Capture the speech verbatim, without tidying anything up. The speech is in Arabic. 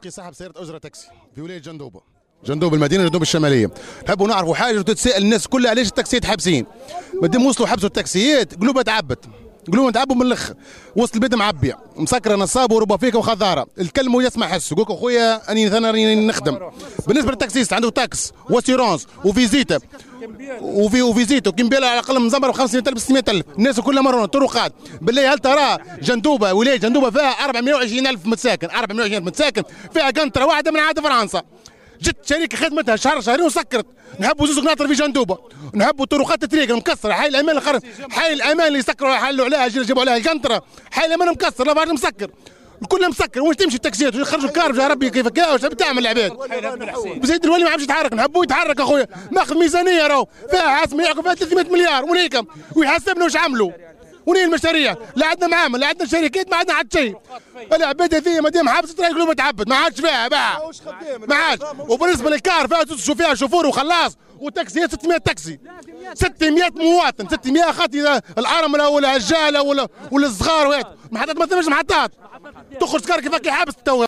صدقي صاحب سياره اجره تاكسي في ولايه جندوبه، جندوب المدينه جندوب الشماليه. نحبوا نعرفوا حاجه وتتساءل الناس كلها علاش التاكسيات حابسين. مادام وصلوا حبسوا التاكسيات قلوبها تعبت، قلوبهم تعبوا من الاخر. وسط البيت معبيه مسكره نصاب وربا فيك وخضاره، الكلمه ويسمع حس يقول لك اخويا اني انا راني نخدم. بالنسبه للتاكسيست عنده تاكس واسيرونس وفيزيتا وفي وفيزيتو كيمبيلا على الاقل مزمر ب خمسمائة ألف ستمائة ألف، الناس كلها مرونه طرقات. بالله هل ترى جندوبه ولايه جندوبه فيها أربعمائة وعشرين ألف متساكن، أربعمائة وعشرين ألف متساكن، فيها قنطره واحده من عاد فرنسا. جت شركه خدمتها شهر شهرين وسكرت. نحبوا زوز قناطر في جندوبه، نحبوا طرقات الطريق مكسره، حي الامان الخرج، حي الامان اللي يسكروا يحلوا عليها جابوا عليها القنطره، حي الامان مكسر لا بعد مسكر. كلها مسكر. وين تمشي التاكسيات يخرجوا الكارب يا ربي كيف كا واش بتعمل العباد؟ بزيد الولي ما عادش يتحرك. نحبوا يتحرك اخويا، ناخذ ميزانيه راهو فيها عاصمه يحكم فيها ثلاثمائة مليار وليكم ويحسبنا واش عملوا. ونين المشاريع؟ لا عندنا معامل لا عندنا شركات ما عندنا حتى شيء. العباد هذيا مادام حبست راهي قلوبها تعبت ما عادش فيها باع ما عادش. وبالنسبه للكار فيها تشوف فيها شوفور وخلاص وتاكسيات ستمائة تاكسي ستمائة مواطن ستمائة خاطي الارمله ولا العجاله ولا ولا الصغار محطات ما ثماش محطات تخرج كار كيفاش حابس تو.